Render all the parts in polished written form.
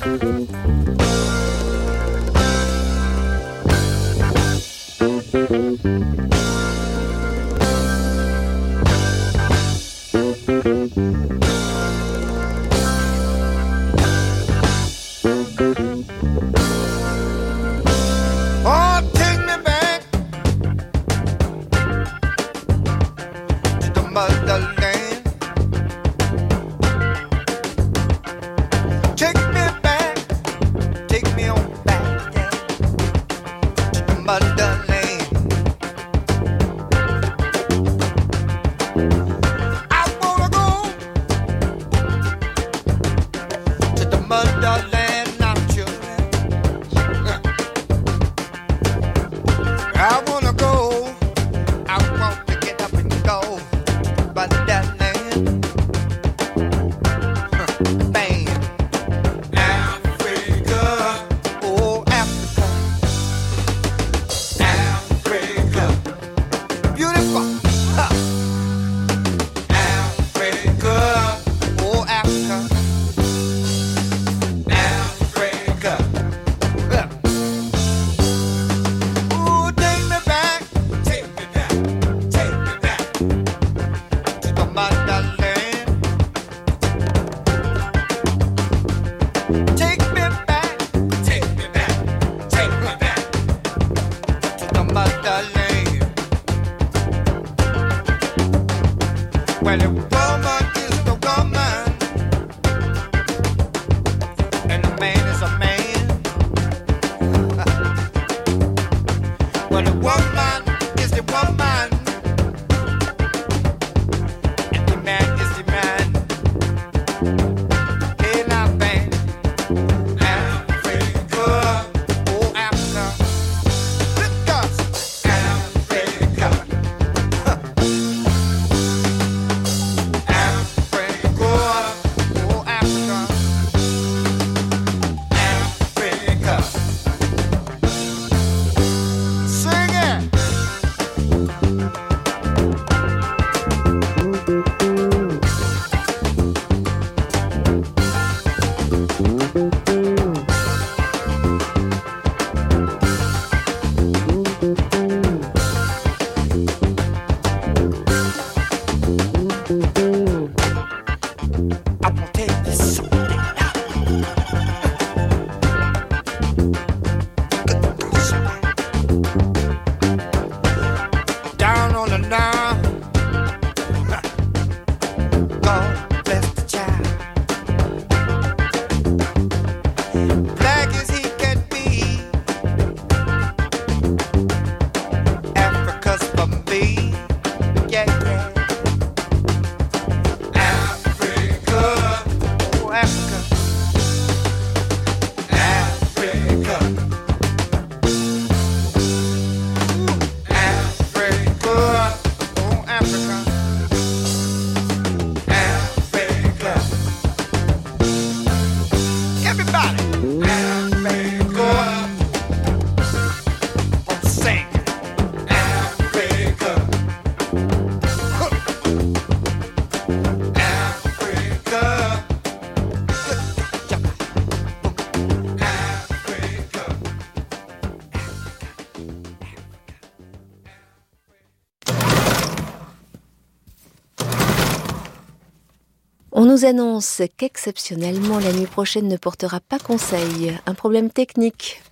On nous annonce qu'exceptionnellement la nuit prochaine ne portera pas conseil. Un problème technique.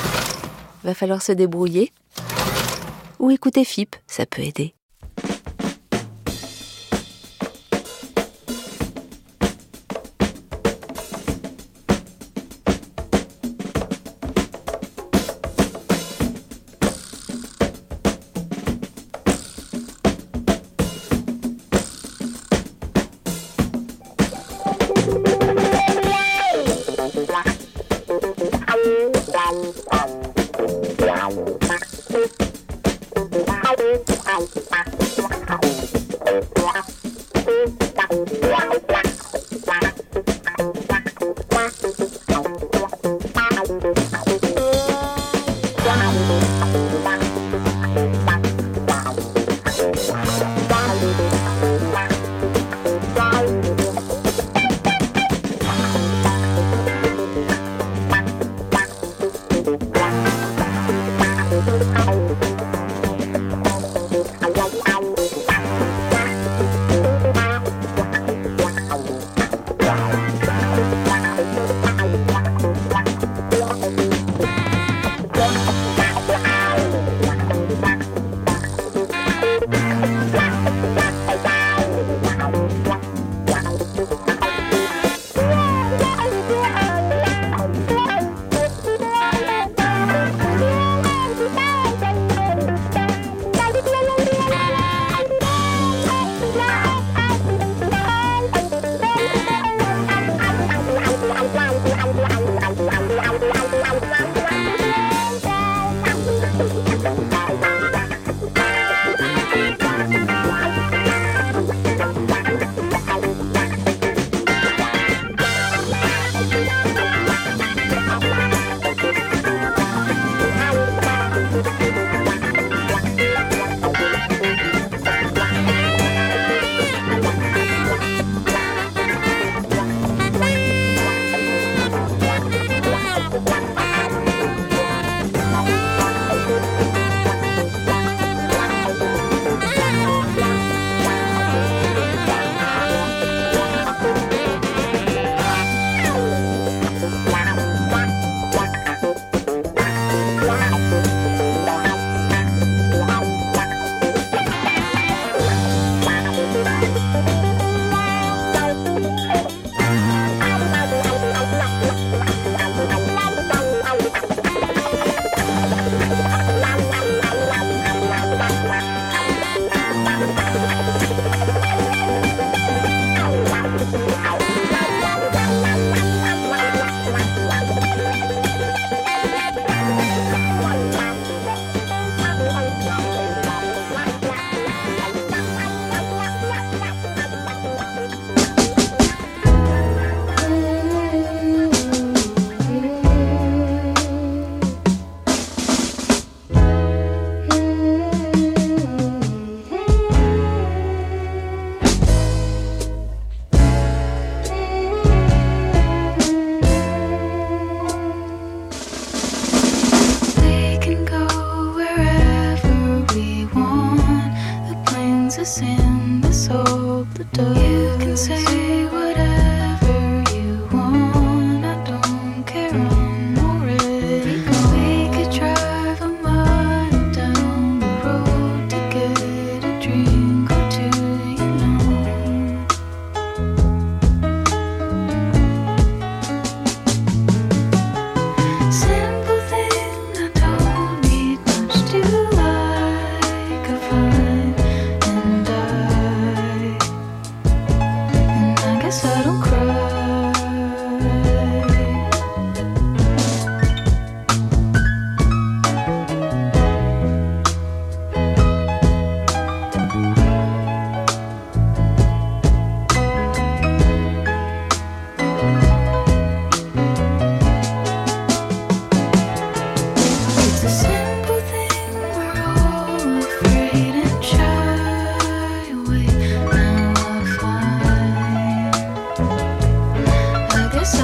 Va falloir se débrouiller. Ou écouter FIP, ça peut aider.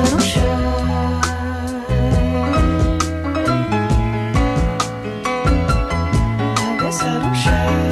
don't shine. I guess I don't shine.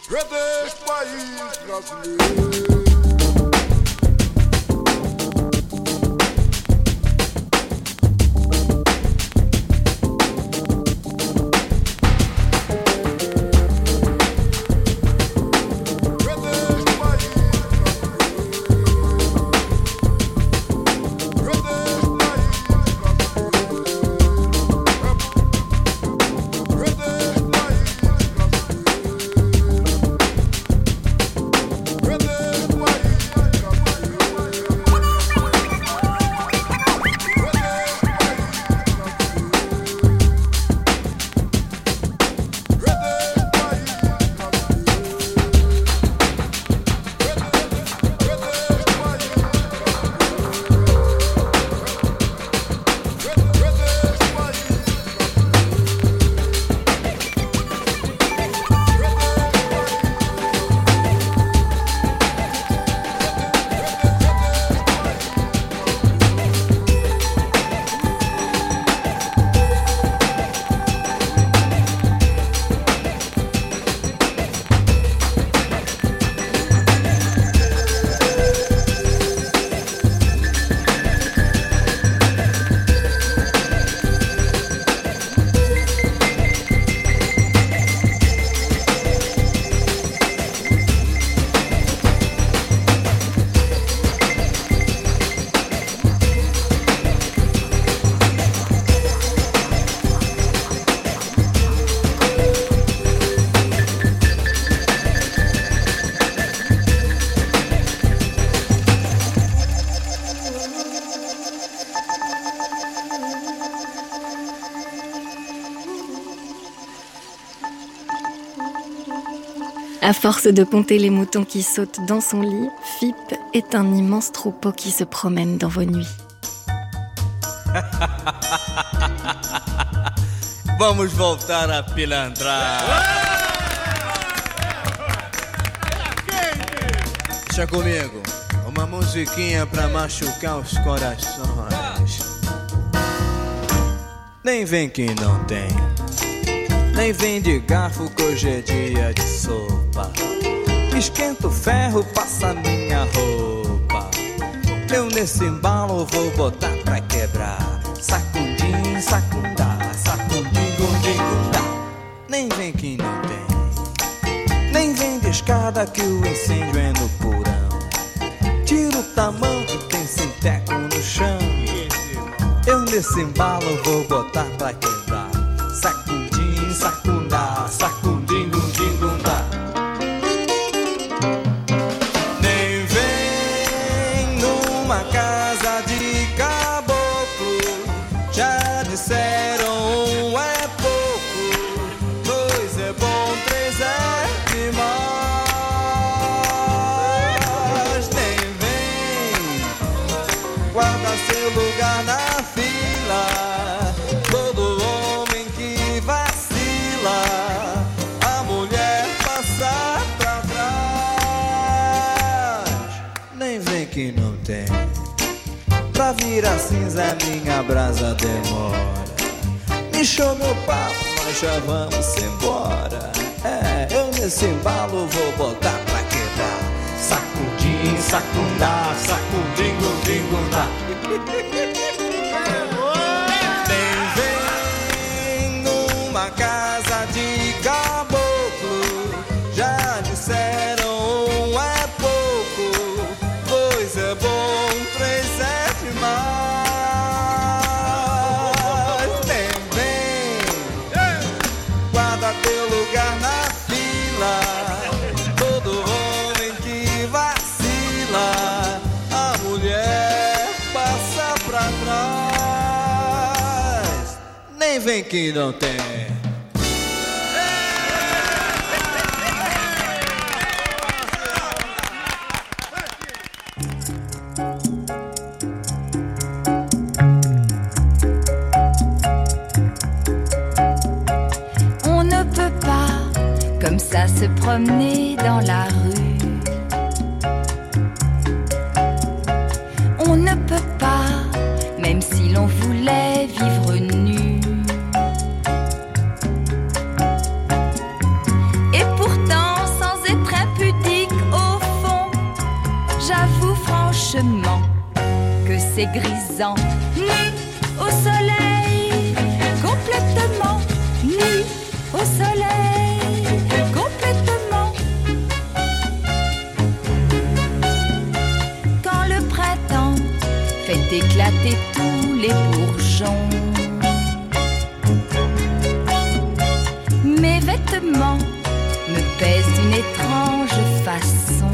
deste país brasileiro. À force de compter les moutons qui sautent dans son lit, Fip est un immense troupeau qui se promène dans vos nuits. Vamos voltar a pilantrar. Deixa comigo, uma musiquinha pra machucar os corações. Nem vem que não tem, nem vem de garfo que hoje é dia de sopa. Esquenta o ferro, passa minha roupa. Eu nesse embalo vou botar pra quebrar. Sacundim, sacundá, sacundim, gundim, gundá. Nem vem que não tem, nem vem de escada que o incêndio é no porão. Tira o tamanco, tem sinteco no chão. Eu nesse embalo vou botar pra quebrar. Sacundim, sacundá, sacundim, gundim, gundá. Nem vem numa casa de caboclo. Já disseram um é pouco, dois é bom, três é demais. Nem vem, guarda seu lugar na fila. Todo homem que vacila, a mulher passa pra trás. Nem vem que não tem, pra virar cinza minha brasa demora. Me show meu papo, nós já vamos embora. É, eu nesse embalo vou botar pra quebrar. Sacudim, sacundá, sacundim, gundim, gundá. Nem vem numa casa de caboclo. Já disseram um é pouco, dois é bom, três é demais. Nem vem, guarda teu lugar na fila. Todo homem que vacila, a mulher passa pra trás. Nem vem que não tem. On ne peut pas, comme ça, se promener dans la rue. On ne peut pas, même si l'on voulait vivre nu. Et pourtant, sans c'est grisant. Nu au soleil, complètement nu au soleil, complètement. Quand le printemps fait éclater tous les bourgeons, mes vêtements me pèsent d'une étrange façon.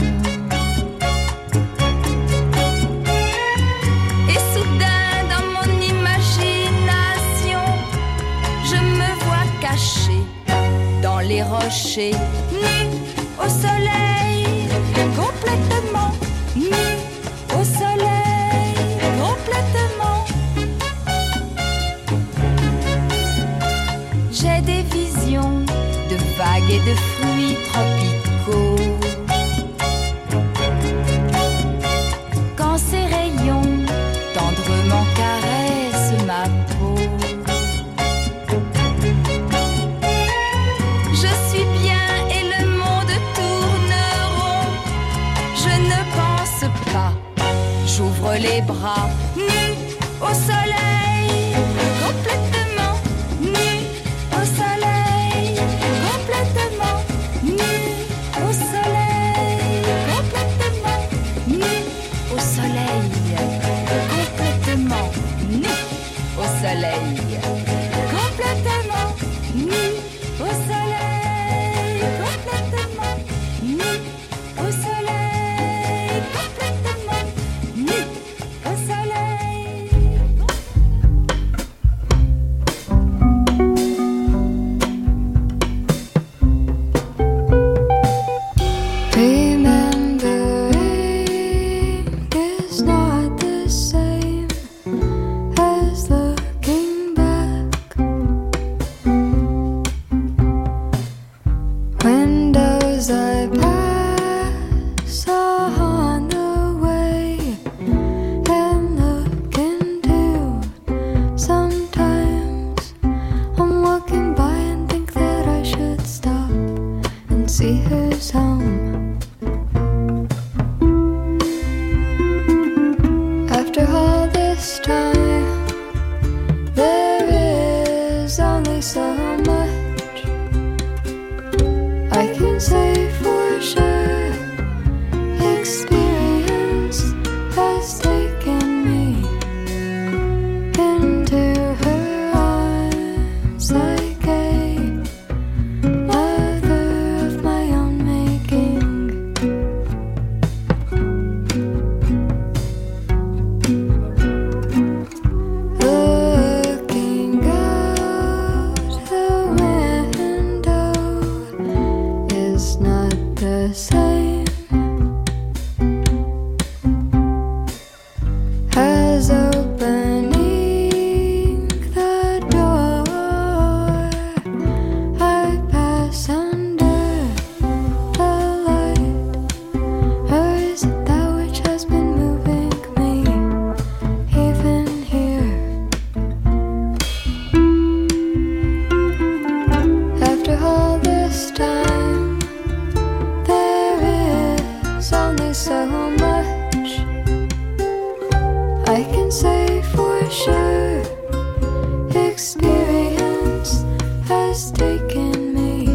Et soudain, dans mon imagination, je me vois cachée dans les rochers, nue au soleil, complètement nue au soleil, complètement. J'ai des visions de vagues et de fruits tropicaux. Quand ces rayons tendrement caressent ma peau, je suis bien et le monde tourne rond. Je ne pense pas, j'ouvre les bras, nue au soleil, complètement nue au soleil, complètement nue au soleil, complètement nue au soleil, complètement nue au soleil, complètement nue au soleil, complètement nue au soleil, complètement nue au soleil. Remembering is not the same as looking back. Windows I pass on the way and look into. Sometimes I'm walking by and think that I should stop and see who's home. After all this time, there is only so much I can say for sure. Experience has taken me into her arms like a mother of my own making. Looking out the window is not the same as opening the door. I pass under the light, or is it that which has been moving me even here? After all this time, there is only so much I can say for sure. Experience has taken me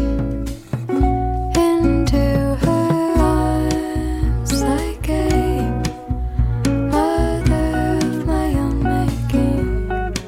into her arms like a mother of my own making.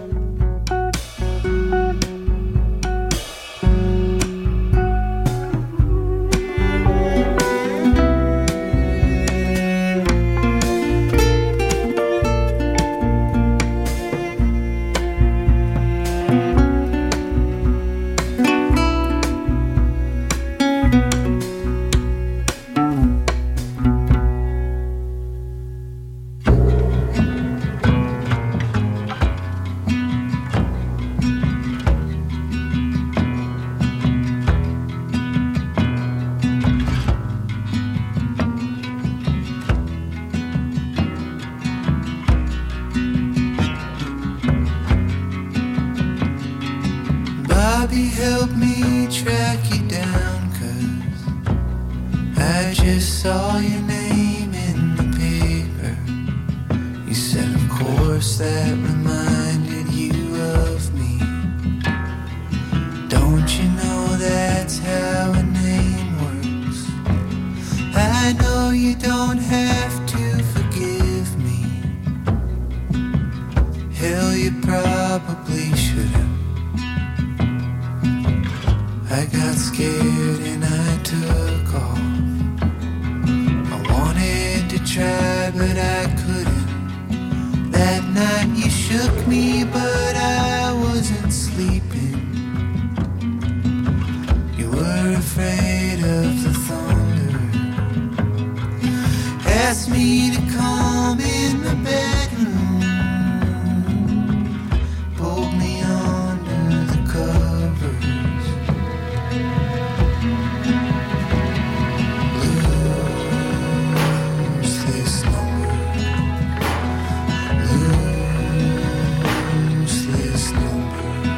Bobby, help me track you down, 'cause I just saw your name in the paper. You said, of course horse that reminded you of me. Don't you know that's how a name works? I know you don't have to forgive me. Hell, you probably shouldn't. I got scared and I took off. I wanted to try but I couldn't. That night you shook me but I wasn't sleeping. You were afraid of the thunder. Asked me to come in the bedroom. Pulled me under the covers. Lose this number. Lose this number.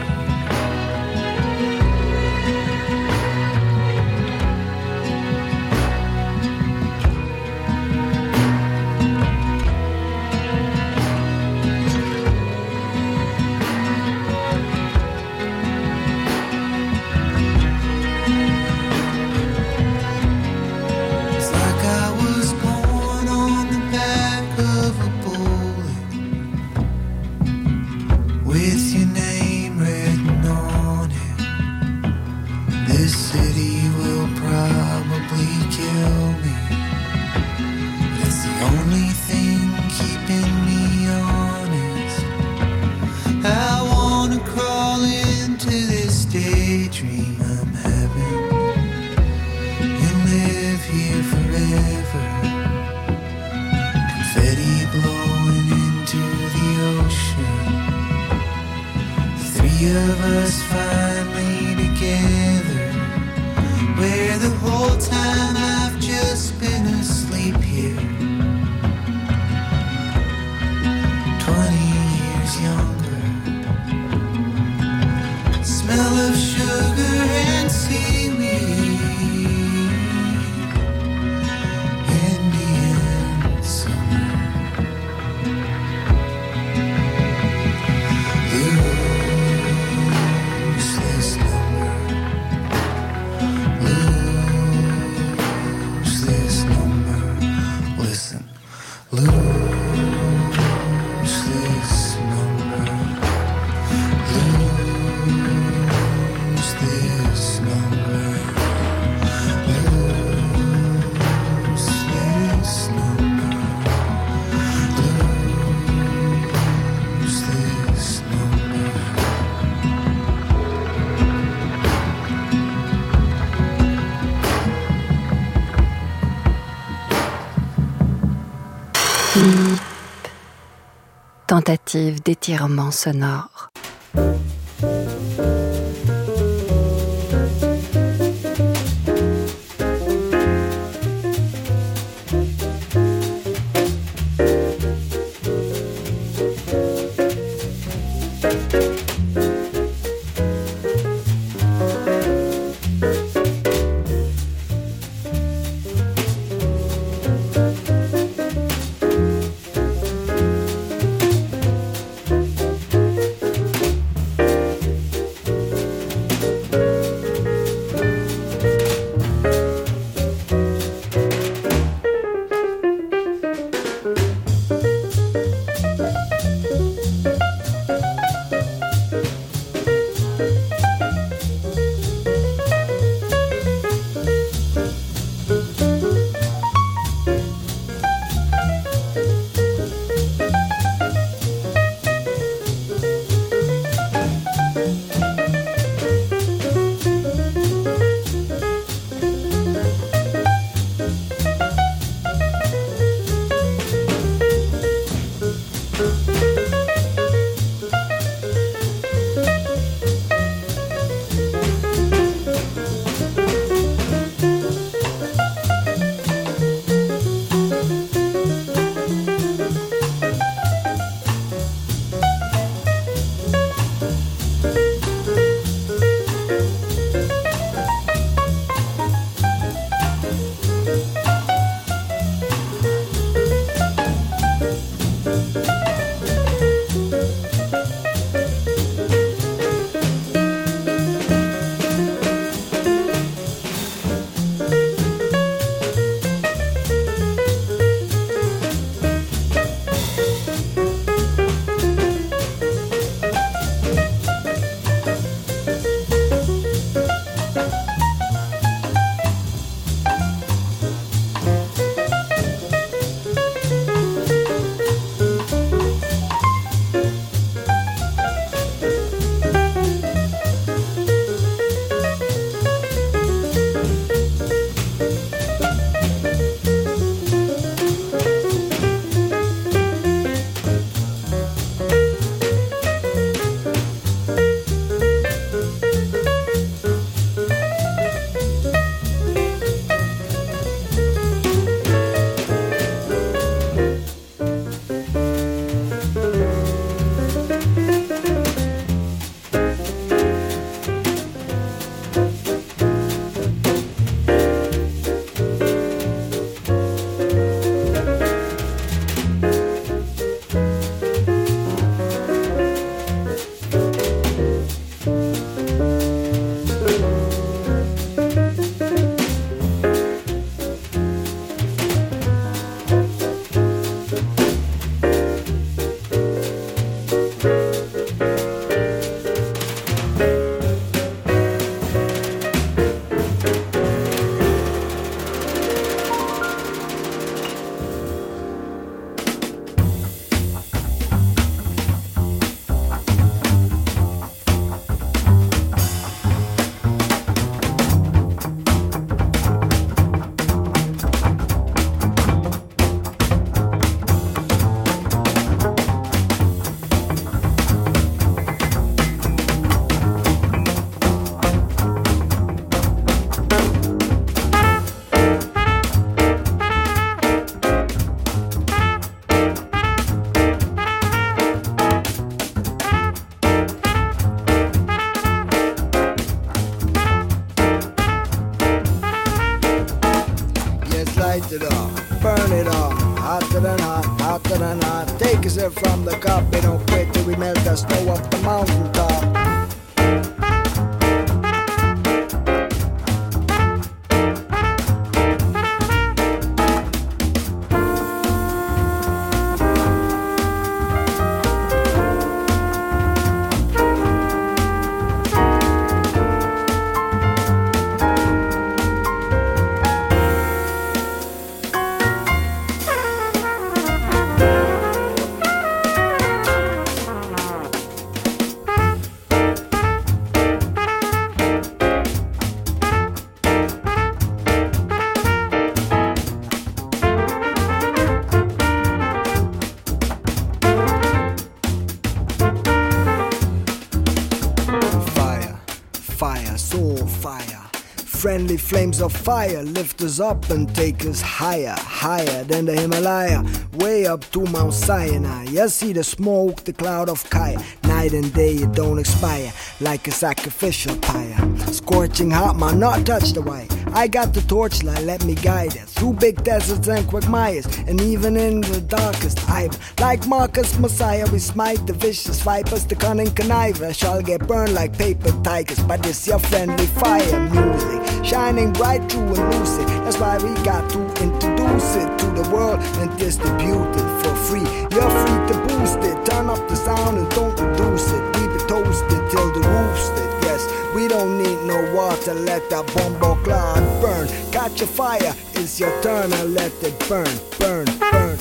It's like I was born on the back of a bullet with your name written on it. This city will probably kill me. It's the only thing keeping me honest. I wanna crawl into this daydream I'm having and live here forever. Confetti blowing into the ocean. The three of us finally together. Where the whole time I've just been asleep here. 20 years younger. Smell of sugar and seaweed. Indian summer. Lose this number. Lose this number. Listen. Lose this number. Lose this number. Lose this number. Lose this number. Tentative d'étirement sonore. lift it up, burn it up, hotter than hot, hotter than hot. Take a sip from the cup, we don't quit till we melt the snow up the mountaintop. Friendly flames of fire lift us up and take us higher, higher than the Himalaya, way up to Mount Sinai. You see the smoke, the cloud of Kaya. Night and day it don't expire, like a sacrificial pyre. Scorching hot, man, not touch the wire. I got the torchlight, let me guide it through big deserts and quagmires, and even in the darkest eye. Like Marcus Messiah, we smite the vicious vipers, the cunning conniver shall get burned like paper tigers. But this your friendly fire music, shining bright through and lucid. That's why we got to introduce it to the world and distribute it for free. You're free to boost it, turn up the sound and don't reduce it. Keep it toasted till the roof's lit. Yes, we don't need no water, let that bombo cloud burn. Catch a fire, it's your turn and let it burn, burn, burn.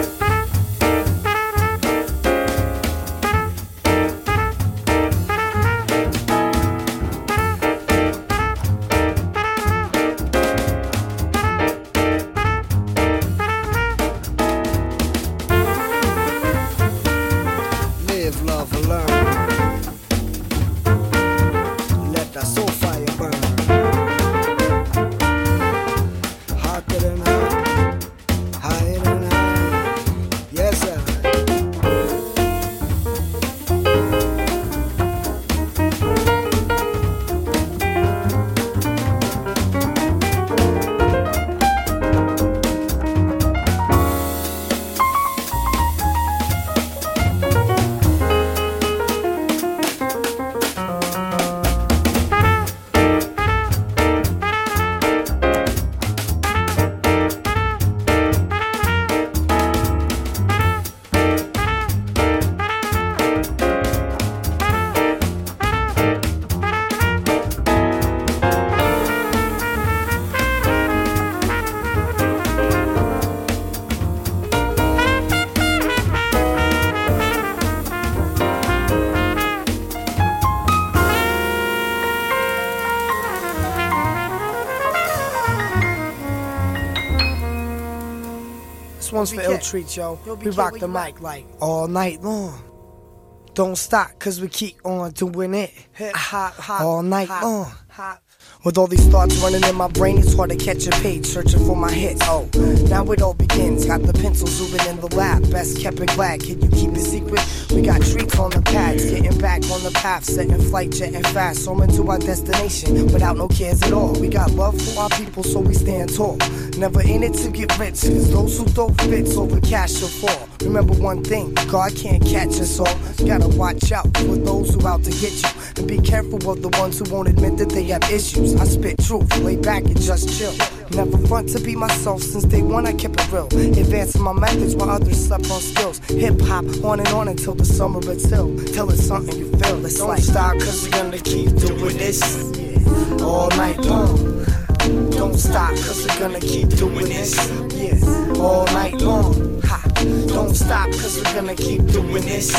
This one's for ill treats, yo. We rock the mic like all night long. Don't stop, cause we keep on doing it. Hip hop, all night long. With all these thoughts running in my brain, it's hard to catch a page, searching for my hits. Oh, now it all begins. Got the pencil zooming in the lab. Best kept it glad. Can you keep it secret? We got treats on the pads, getting back on the path, setting flight, jetting fast, soaring to our destination without no cares at all. We got love for our people, so we stand tall. Never in it to get rich, cause those who throw fits over cash will fall. Remember one thing, God can't catch us all. You gotta watch out for those who out to get you, and be careful of the ones who won't admit that they have issues. I spit truth, lay back and just chill. Never front to be myself, since day one I kept it real. Advancing my methods while others slept on skills. Hip hop on and on until the summer it's ill. Till it's something you feel. It's don't like stop, cause we're gonna keep doing this all night long. Don't stop, cause we're gonna keep doing this all night long. Ha. Don't stop, cause we're gonna keep doing this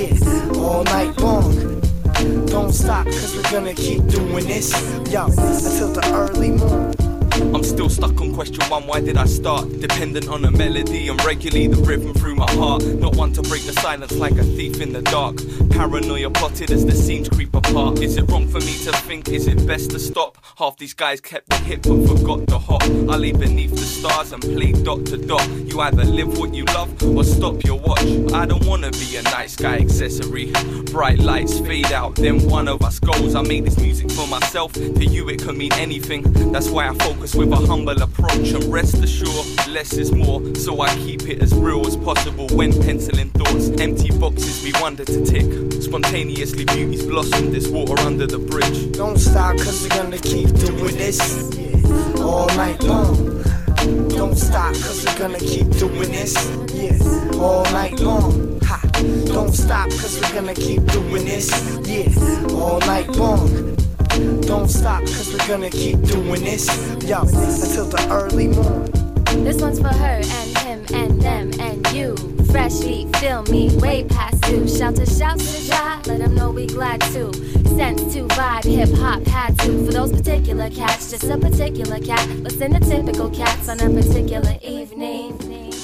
all night long. Don't stop, cause we're gonna keep doing this, yo, until the early morning. I'm still stuck on question one, why did I start? Dependent on a melody and regularly the rhythm through my heart. Not one to break the silence like a thief in the dark. Paranoia plotted as the scenes creep apart. Is it wrong for me to think, is it best to stop? Half these guys kept the hip but forgot the hop. I lay beneath the stars and play dot to dot. You either live what you love or stop your watch. I don't wanna be a nice guy accessory. Bright lights fade out, then one of us goes. I made this music for myself, to you it could mean anything. That's why I focus things with a humble approach. And rest assured, less is more, so I keep it as real as possible when penciling thoughts. Empty boxes we wonder to tick. Spontaneously beauties blossom, there's water under the bridge. Don't stop, cause we're gonna keep doing this all night long. Don't stop, cause we're gonna keep doing this, yeah, all night long. Ha. Don't stop, cause we're gonna keep doing this, yeah, all night long. Don't stop, cause we're gonna keep doing this, yo, until the early morn. This one's for her and him and them and you. Freshly, feel me, way past due. Shout to the dry, let them know we glad to. Sense to vibe, hip-hop had to. For those particular cats, just a particular cat. Listen to typical cats on a particular evening.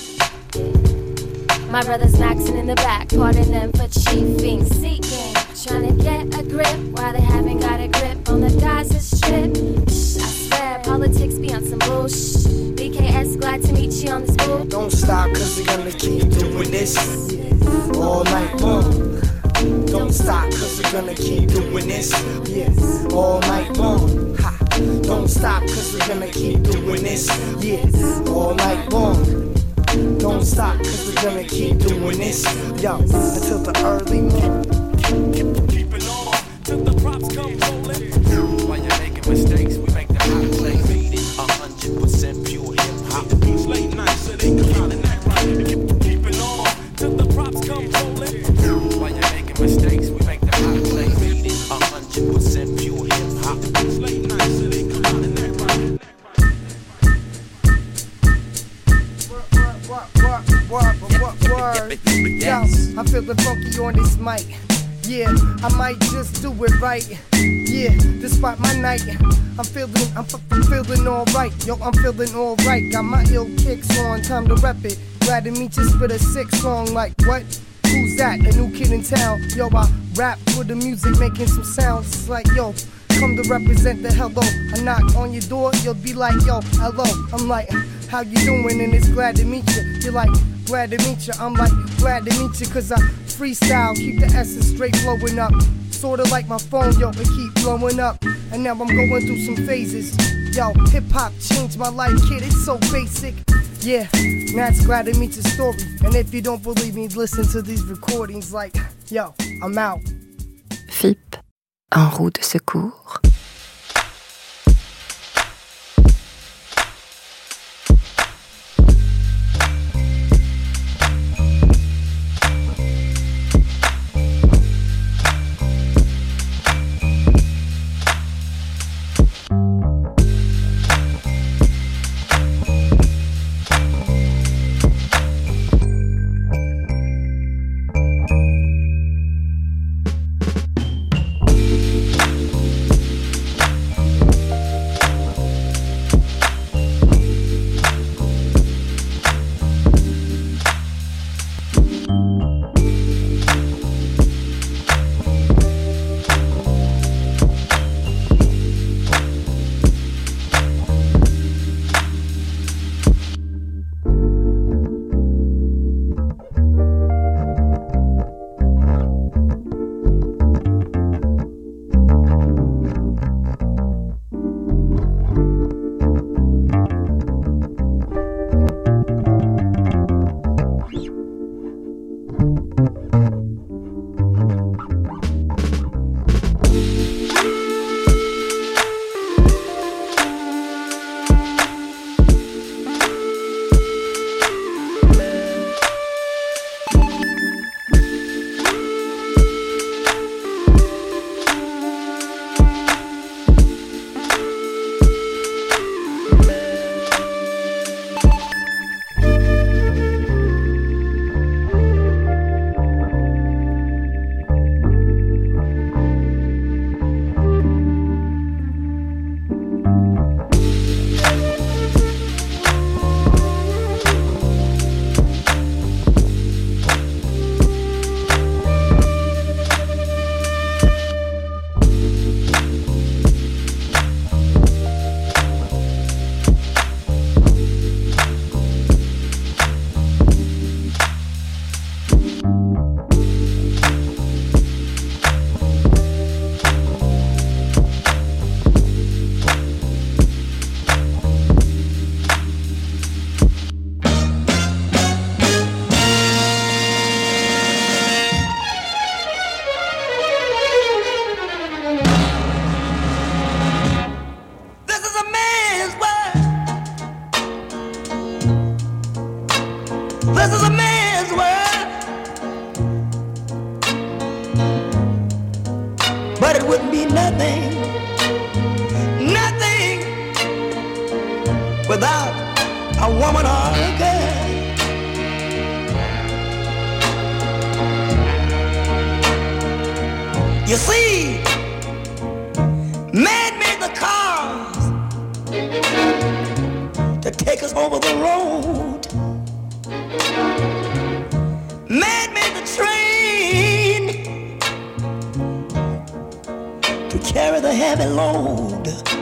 My brother's maxing in the back, pardon them for chiefing, seeking. Trying to get a grip while they haven't got a grip on the Gaza Strip. Shh, I swear, politics be on some bullshit. BKS, glad to meet you on this boat. Don't stop, cause we're gonna keep doing this all night long. Don't stop, cause we're gonna keep doing this, yeah, all night long. Ha. Don't stop, cause we're gonna keep doing this, yeah, all night long. Don't stop, cause we're gonna keep doing this, yo, until the early morning. Keep it on till the props come rolling. While you're making mistakes, we make the hot play. 100% pure hip hop. Beats late night, so they come out and act right. Keep it on till the props come rolling. While you're making mistakes, we make the hot play. 100% pure hip hop. Beats late night, so they come out and act right. Word. Yo, I feel the funky on this mic. Yeah, I might just do it right. Yeah, despite my night, I'm feeling alright. Yo, I'm feeling alright. Got my ill kicks on, time to rep it. Glad to meet you, spit a 6 song like what? Who's that? A new kid in town. Yo, I rap for the music, making some sounds. It's like, yo, come to represent the hello. I knock on your door, you'll be like, yo, hello. I'm like, how you doing? And it's glad to meet you. You're like, glad to meet you. I'm like, glad to meet you, cause I freestyle, keep the essence straight flowing up. Sorta like my phone, yo, it keep blowing up. And now I'm going through some phases. Yo, hip-hop changed my life, kid, it's so basic. Yeah, now it's glad to meet your story. And if you don't believe me, listen to these recordings like, yo, I'm out. FIP, en roue de secours. woman or a girl. You see, man made the cars to take us over the road. Man made the train to carry the heavy load.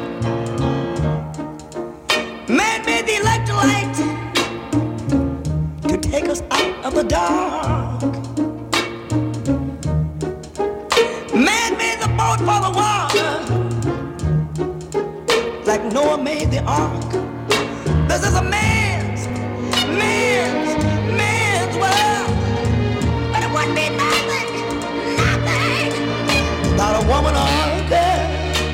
Man made the electric light to take us out of the dark. Man made the boat for the water, like Noah made the ark. This is a man's world. But it wouldn't be nothing without a woman or a girl.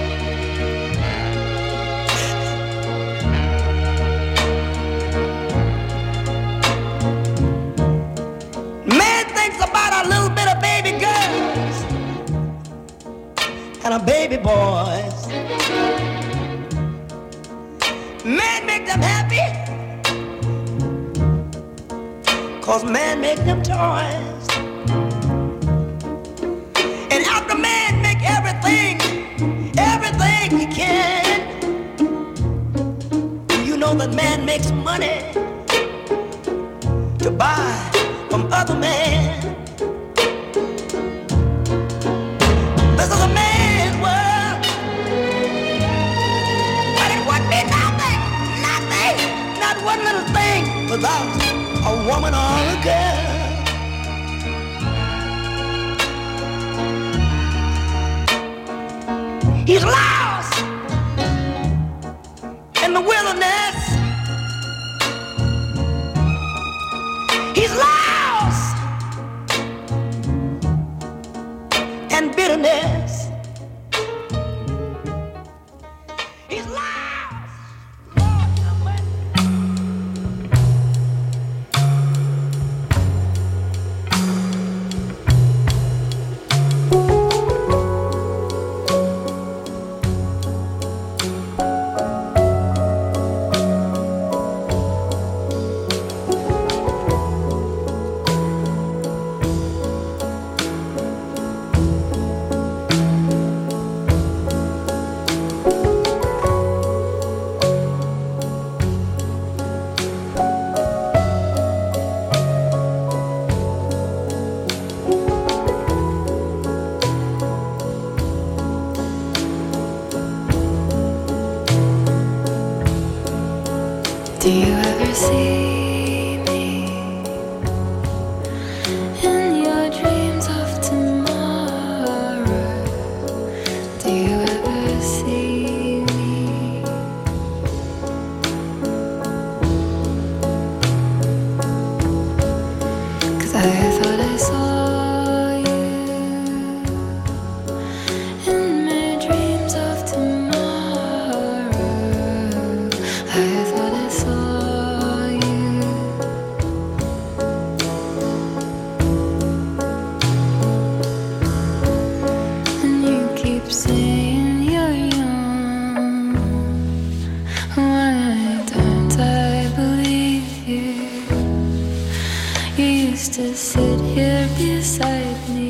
Man thinks about a little bit of baby girls and a baby boys. Man make them happy, 'cause man make them toys. And after man make everything he can, you know that man makes money to buy from other men. This is a man's world, but it wouldn't be nothing, not one little thing without a woman or a girl. He's lost in the wilderness. He's lost in bitterness. He's lost. Do you ever see me in your dreams of tomorrow? Do you ever see me? 'Cause I thought I saw you in my dreams of tomorrow. I thought I saw you. And you keep saying you're young. Why don't I believe you? You used to sit here beside me,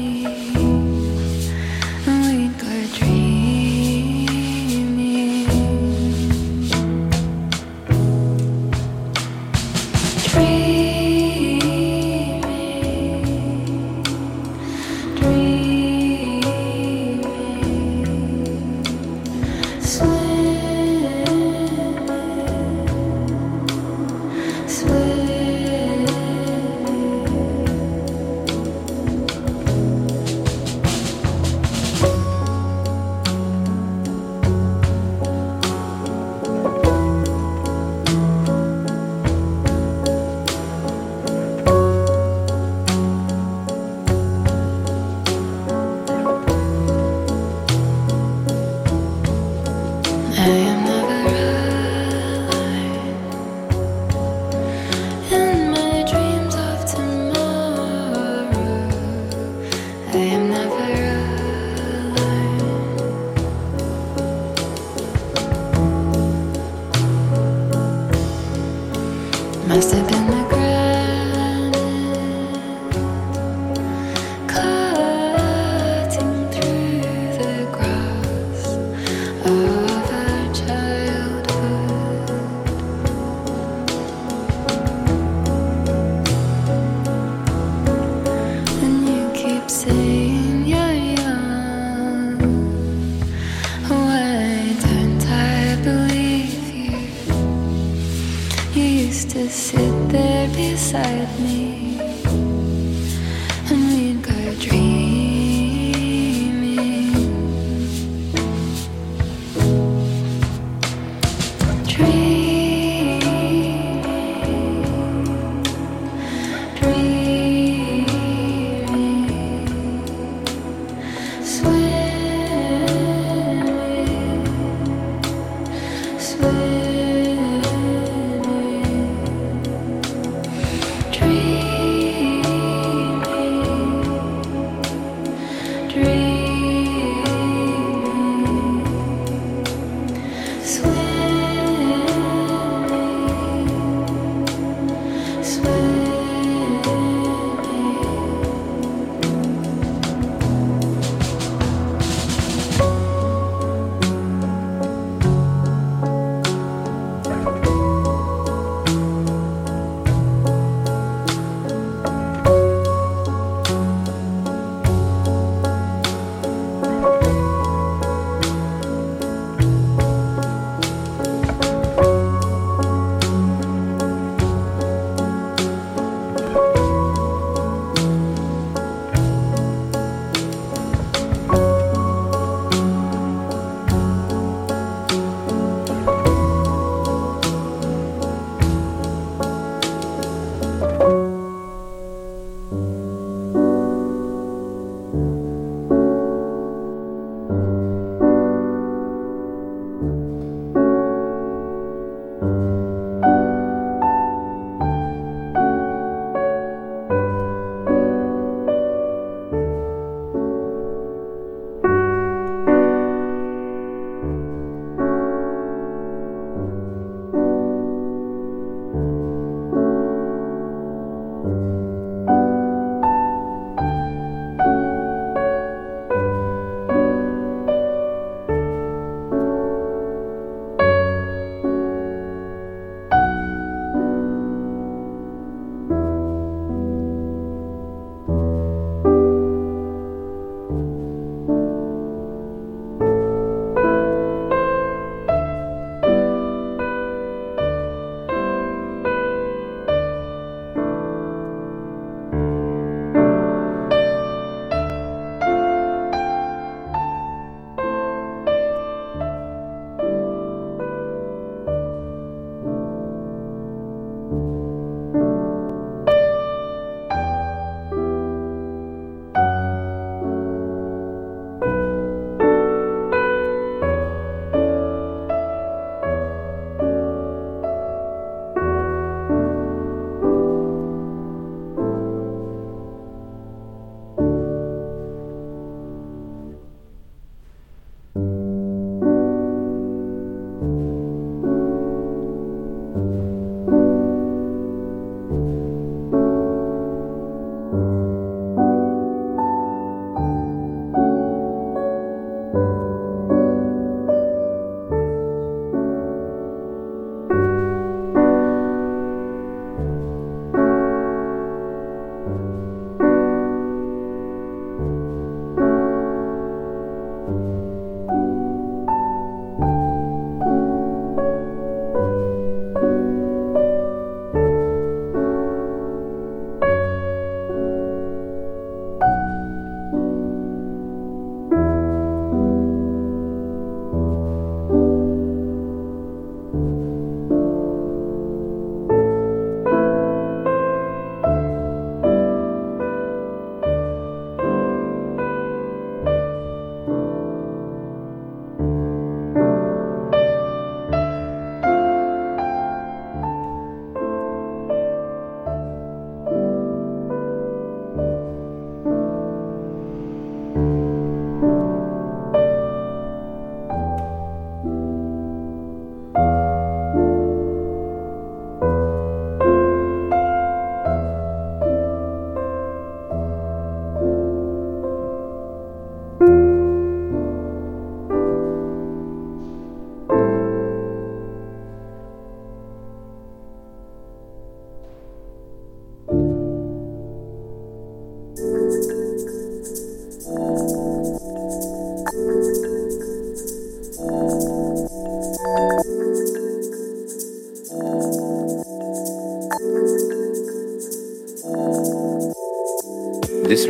and we'd go dreaming. to sit there beside me, and we'd go dreaming, dreaming, dreaming, swimming, swimming.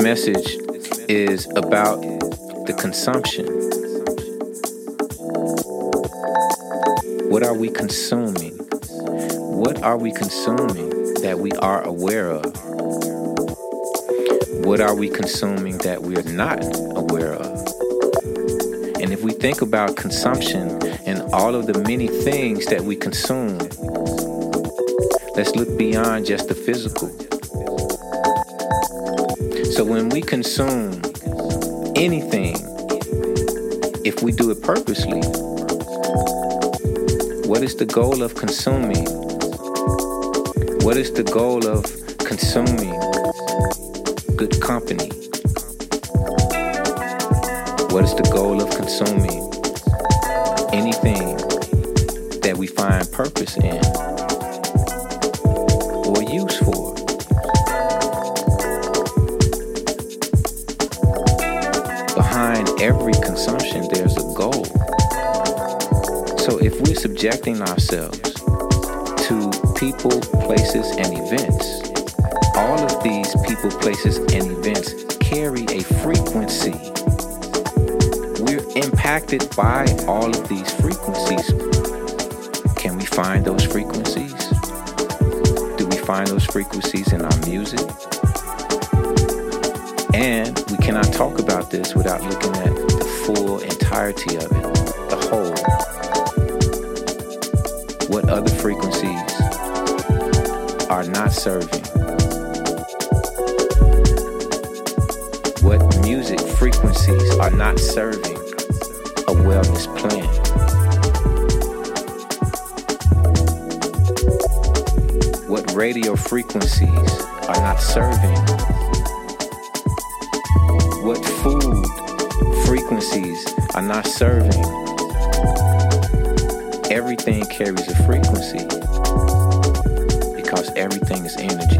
message is about the consumption. What are we consuming? What are we consuming that we are aware of? What are we consuming that we are not aware of? And if we think about consumption and all of the many things that we consume, let's look beyond just the physical. So when we consume anything, if we do it purposely, what is the goal of consuming? What is the goal of consuming good company? What is the goal of consuming anything that we find purpose in or use for? Behind every consumption, there's a goal. So if we're subjecting ourselves to people, places, and events, all of these people, places, and events carry a frequency. We're impacted by all of these frequencies. Can we find those frequencies? Do we find those frequencies in our music? And we cannot talk about this without looking at the full entirety of it, the whole. What other frequencies are not serving? What music frequencies are not serving a wellness plan? What radio frequencies are not serving? What food frequencies are not serving? Everything carries a frequency because everything is energy.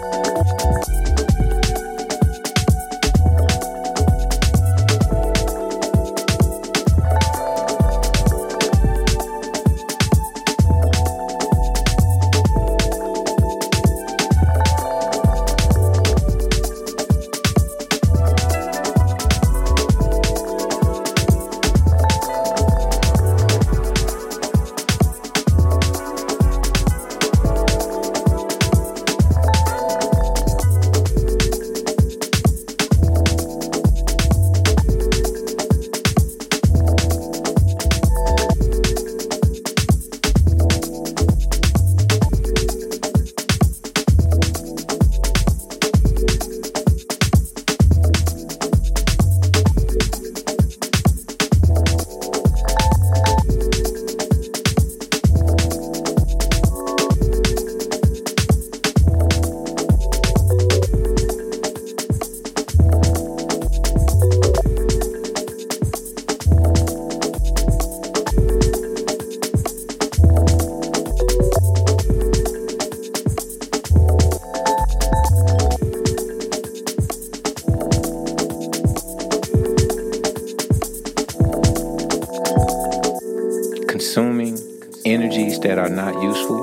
Consuming energies that are not useful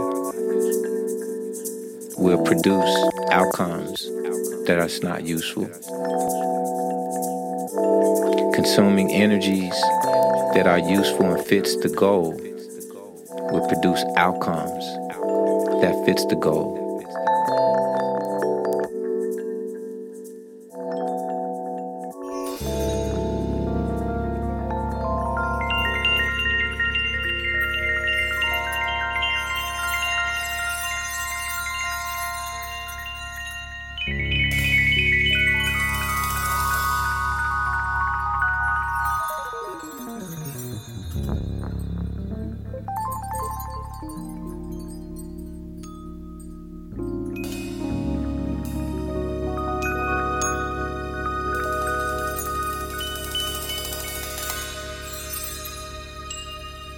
will produce outcomes that are not useful. Consuming energies that are useful and fits the goal will produce outcomes that fits the goal.